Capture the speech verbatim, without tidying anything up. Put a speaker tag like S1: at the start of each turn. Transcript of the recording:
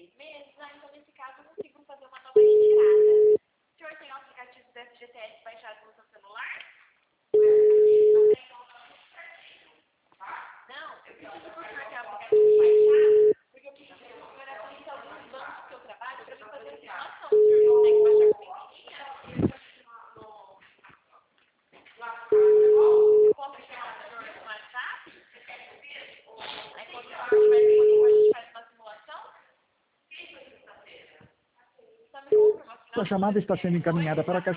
S1: seis meses, ah, então nesse caso eu consigo fazer uma nova retirada. O senhor tem o aplicativo do F G T S baixado no seu celular? Não, eu preciso por senhor ter o aplicativo baixado, porque eu preciso que o senhor assista alguns bancos que eu trabalho para mim fazer a simulação. O senhor consegue baixar comigo em linha? Eu posso chamar o senhor no WhatsApp? Aí quando o senhor estiver disponível, a gente faz uma simulação? Só me confirma,
S2: Sua chamada está sendo encaminhada para a caixa